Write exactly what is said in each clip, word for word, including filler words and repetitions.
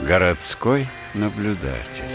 Городской наблюдатель.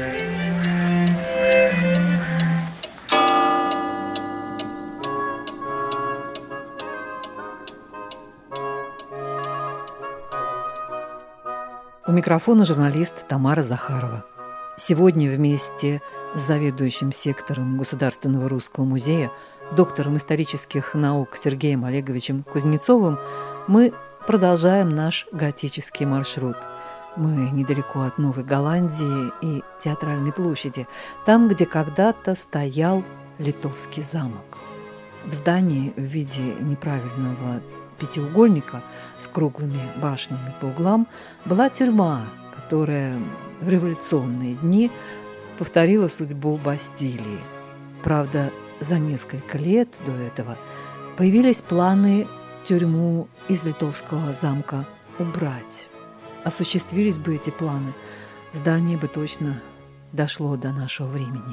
У микрофона журналист Тамара Захарова. Сегодня вместе с заведующим сектором Государственного русского музея, доктором исторических наук Сергеем Олеговичем Кузнецовым мы продолжаем наш готический маршрут. Мы недалеко от Новой Голландии и Театральной площади, там, где когда-то стоял Литовский замок. В здании в виде неправильного пятиугольника с круглыми башнями по углам была тюрьма, которая в революционные дни повторила судьбу Бастилии. Правда, за несколько лет до этого появились планы тюрьму из Литовского замка убрать. Осуществились бы эти планы, здание бы точно дошло до нашего времени.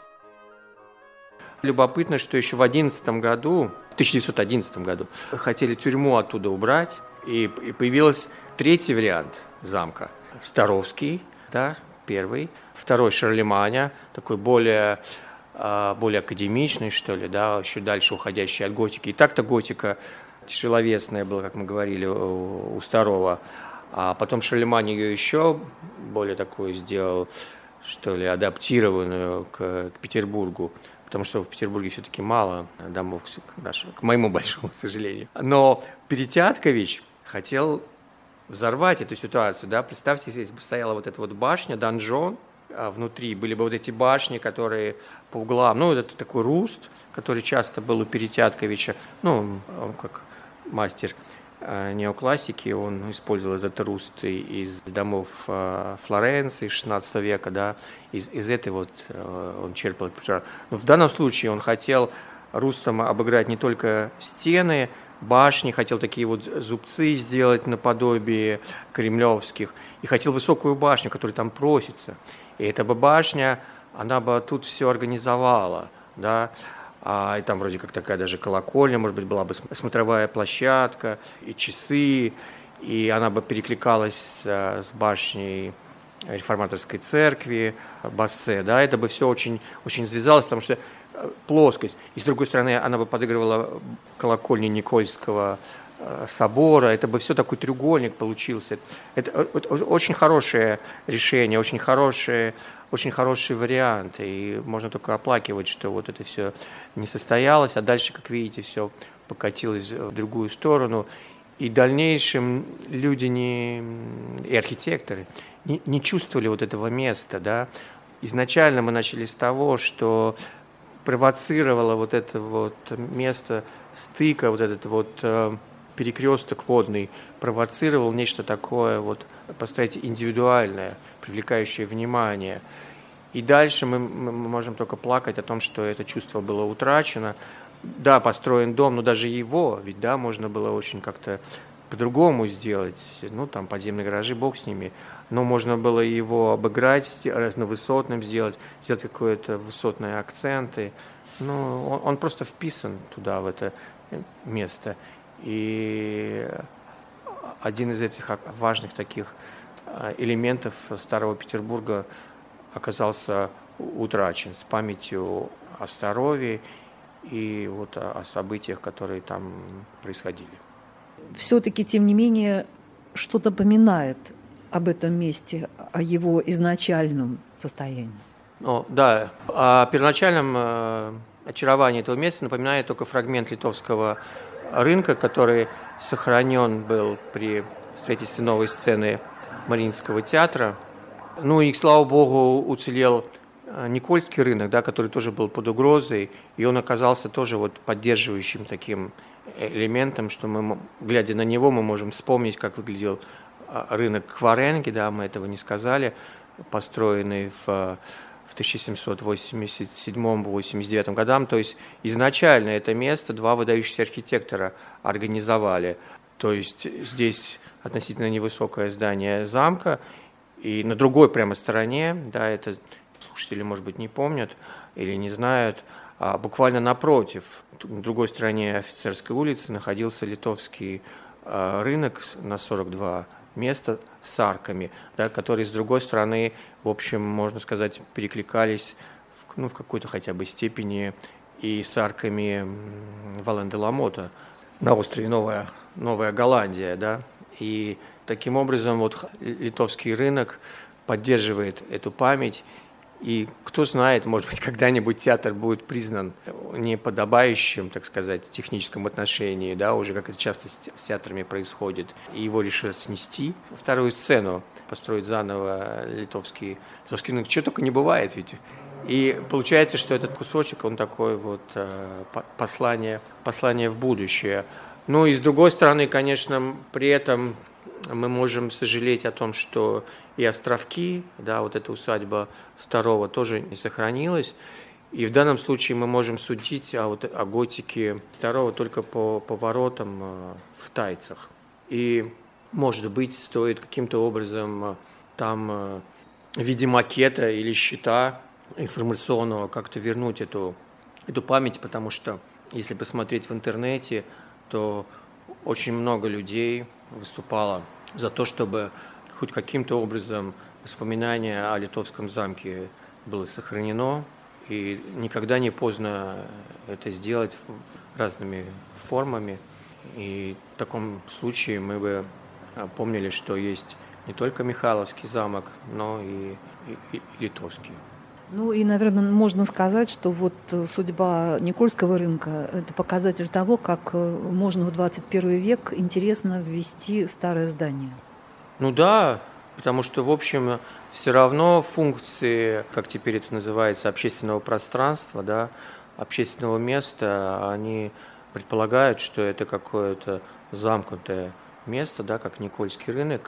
Любопытно, что еще в одиннадцатом году, в тысяча девятьсот одиннадцатом году, хотели тюрьму оттуда убрать, и появился третий вариант замка. Старовский, да, первый, второй Шарлеманя, такой более, более академичный, что ли, да, еще дальше уходящий от готики. И так-то готика тяжеловесная была, как мы говорили, у Старого. А потом Шарлемань ее еще более такую сделал, что ли, адаптированную к, к Петербургу. Потому что в Петербурге все-таки мало домов, к моему большому сожалению. Но Перетяткович хотел взорвать эту ситуацию. Да? Представьте, если бы стояла вот эта вот башня, донжон, а внутри были бы вот эти башни, которые по углам, ну, это такой руст, который часто был у Перетятковича, ну, он как мастер неоклассики, он использовал этот руст из домов Флоренции шестнадцатого века, да, из, из этой вот он черпал. Но в данном случае он хотел рустом обыграть не только стены, башни, хотел такие вот зубцы сделать наподобие кремлевских, и хотел высокую башню, которая там просится. И эта бы башня, она бы тут все организовала, да. А, и там вроде как такая даже колокольня, может быть, была бы смотровая площадка, и часы, и она бы перекликалась с, с башней реформаторской церкви, Бассе, да, это бы все очень, очень связалось, потому что плоскость. И с другой стороны, она бы подыгрывала колокольне Никольского собора, это бы все такой треугольник получился. Это, это очень хорошее решение, очень хорошее, очень хороший вариант, и можно только оплакивать, что вот это все не состоялось, а дальше, как видите, все покатилось в другую сторону, и в дальнейшем люди не, и архитекторы не, не чувствовали вот этого места, да. Изначально мы начали с того, что провоцировало вот это вот место стыка, вот этот вот перекресток водный, провоцировал нечто такое, вот, построить индивидуальное, привлекающее внимание. И дальше мы, мы можем только плакать о том, что это чувство было утрачено. Да, построен дом, но даже его, ведь да, можно было очень как-то по-другому сделать. Ну, там подземные гаражи, бог с ними. Но можно было его обыграть, разновысотным сделать, сделать какие-то высотные акценты. Ну, он, он просто вписан туда, в это место. И один из этих важных таких элементов Старого Петербурга оказался утрачен, с памятью о Старове и вот о событиях, которые там происходили. Все-таки, тем не менее, что-то напоминает об этом месте, о его изначальном состоянии. Ну, да, о первоначальном очаровании этого места напоминает только фрагмент литовского рынка, который сохранен был при строительстве новой сцены Мариинского театра. Ну и, слава богу, уцелел Никольский рынок, да, который тоже был под угрозой, и он оказался тоже вот поддерживающим таким элементом, что мы, глядя на него, мы можем вспомнить, как выглядел рынок Кваренги, да, мы этого не сказали, построенный в в тысяча семьсот восемьдесят седьмом — восемьдесят девятом годам. То есть изначально это место два выдающихся архитектора организовали. То есть здесь относительно невысокое здание замка, и на другой прямо стороне, да, это слушатели, может быть, не помнят или не знают, а буквально напротив, на другой стороне Офицерской улицы находился Литовский рынок на сорок два место с арками, да, которые, с другой стороны, в общем, можно сказать, перекликались в, ну, в какой-то хотя бы степени и с арками Вален-де-Ла-Мота на острове Новая, Новая Голландия. Да. И таким образом вот литовский рынок поддерживает эту память. И кто знает, может быть, когда-нибудь театр будет признан неподобающим, так сказать, в техническом отношении, да, уже как это часто с театрами происходит, и его решат снести. Вторую сцену построить заново литовский, литовский рынок. Чего только не бывает, ведь. И получается, что этот кусочек, он такой вот послание, послание в будущее. Ну и с другой стороны, конечно, при этом мы можем сожалеть о том, что и островки, да, вот эта усадьба Старова тоже не сохранилась. И в данном случае мы можем судить о, вот, о готике Старова только по поворотам в Тайцах. И, может быть, стоит каким-то образом там в виде макета или щита информационного как-то вернуть эту, эту память, потому что, если посмотреть в интернете, то очень много людей выступало за то, чтобы хоть каким-то образом воспоминание о Литовском замке было сохранено, и никогда не поздно это сделать разными формами. И в таком случае мы бы помнили, что есть не только Михайловский замок, но и, и, и Литовский. Ну и, наверное, можно сказать, что вот судьба Никольского рынка – это показатель того, как можно в двадцать первый век интересно ввести старое здание. Ну да, потому что, в общем, все равно функции, как теперь это называется, общественного пространства, да, общественного места, они предполагают, что это какое-то замкнутое место, да, как Никольский рынок,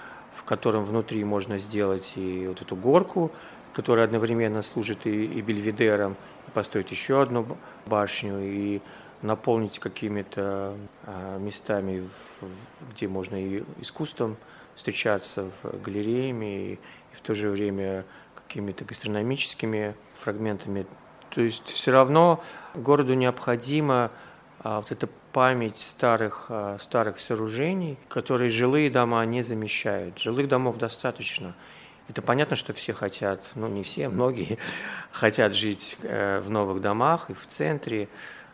в котором внутри можно сделать и вот эту горку, которая одновременно служит и, и бельведером, и построить еще одну башню, и наполнить какими-то а, местами, в, где можно и искусством встречаться, в галереями, и, и в то же время какими-то гастрономическими фрагментами. То есть все равно городу необходима а, вот эта память старых, а, старых сооружений, которые жилые дома не замещают. Жилых домов достаточно. Это понятно, что все хотят, ну не все, многие хотят жить э, в новых домах и в центре,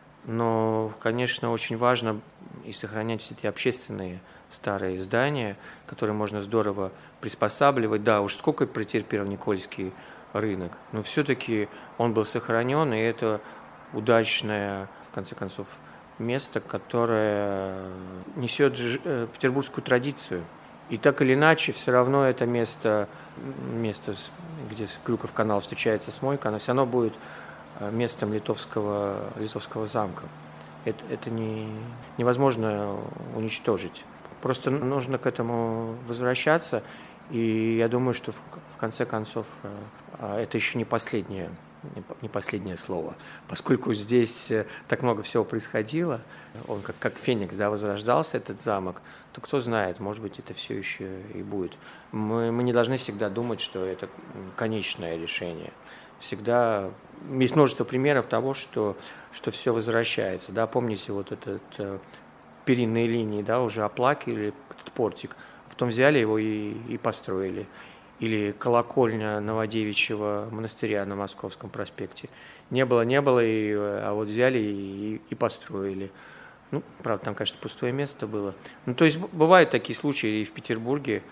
но, конечно, очень важно и сохранять эти общественные старые здания, которые можно здорово приспосабливать. Да, уж сколько претерпел Никольский рынок, но все-таки он был сохранен, и это удачное, в конце концов, место, которое несет петербургскую традицию. И так или иначе, все равно это место, место, где Крюков канал встречается с Мойко, оно все равно будет местом литовского, литовского замка. Это, это не, невозможно уничтожить. Просто нужно к этому возвращаться, и я думаю, что в, в конце концов это еще не последнее, не последнее слово. Поскольку здесь так много всего происходило, он как, как феникс, да, возрождался, этот замок, то кто знает, может быть, это все еще и будет. Мы, мы не должны всегда думать, что это конечное решение. Всегда есть множество примеров того, что, что все возвращается. Да? Помните, вот этот э, перинные линии, да, уже оплакивали этот портик, а потом взяли его и, и построили. Или колокольня Новодевичьего монастыря на Московском проспекте. Не было, не было, и, а вот взяли и, и построили. Ну, правда, там, конечно, пустое место было. Ну, то есть бывают такие случаи и в Петербурге,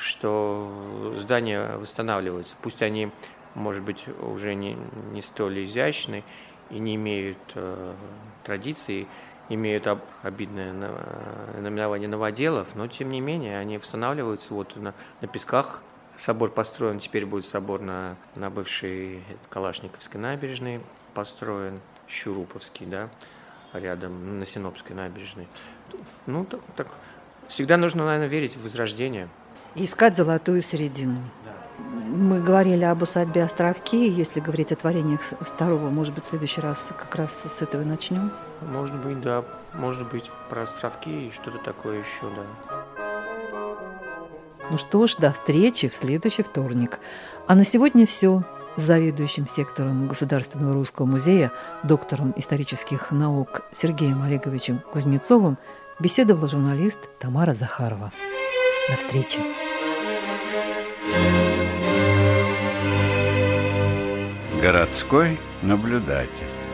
что здания восстанавливаются. Пусть они, может быть, уже не, не столь изящны и не имеют э, традиций, имеют об, обидное наименование новоделов, но, тем не менее, они восстанавливаются. Вот на, на Песках собор построен, теперь будет собор на, на бывшей Калашниковской набережной построен, Щуруповский, да, рядом на Синопской набережной. Ну, так, так всегда нужно, наверное, верить в возрождение. Искать золотую середину. Да. Мы говорили об усадьбе Островки. Если говорить о творениях Старова, может быть, в следующий раз как раз с этого и начнем? Может быть, да. Может быть, про Островки и что-то такое еще, да. Ну что ж, до встречи в следующий вторник. А на сегодня все. С заведующим сектором Государственного русского музея, доктором исторических наук Сергеем Олеговичем Кузнецовым беседовала журналист Тамара Захарова. До встречи. Городской наблюдатель.